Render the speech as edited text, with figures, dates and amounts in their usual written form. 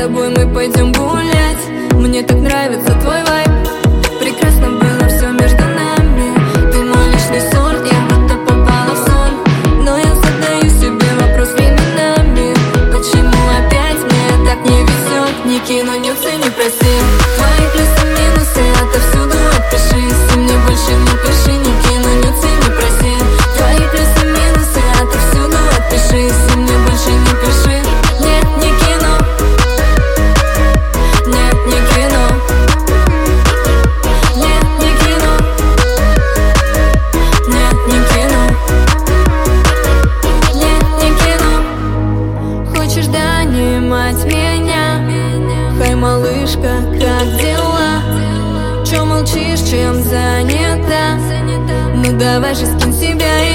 тобой мы пойдем гулять. Мне так нравится твой вайб. Прекрасно было все между нами. Ты мой личный сорт, я будто попала в сон. Но я задаю себе вопрос временами: почему опять мне так не везет? Не кину, не цени, прости. Твои плюсы, минусы, отовсюду отпишись. И мне больше не пиши, не кину, не цени, прости. Твои плюсы, минусы, отовсюду отпишись. И мне больше не пиши. Нет, не кину. Нет, не кину. Нет, не кину. Нет, не кину. Нет, не кину. Хочешь донимать меня? Хай, малышка, как дела? Чё молчишь, чем занята? Ну давай же скинь себя